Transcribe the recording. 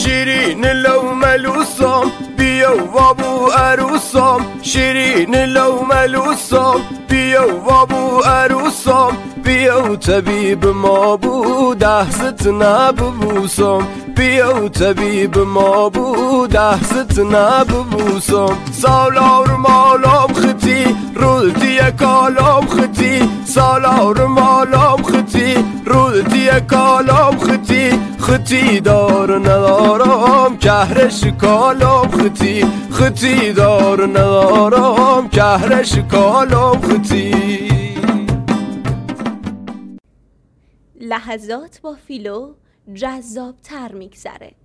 شیرین لو ملوسم بیا وابو عروسم شیرین لو ملوسم بیا وابو عروسم بیا طبیب ما بود دهزت نببوسم بیا طبیب ما بود دهزت نببوسم سالار مالام خطی رودی کالام خطی سالار مالام خطی رودی کالام خطی خطی دار ندارم کهرش کالام خطی خطی دار ندارم کهرش کالام خطی. لحظات با فیلو جذاب تر میگذره.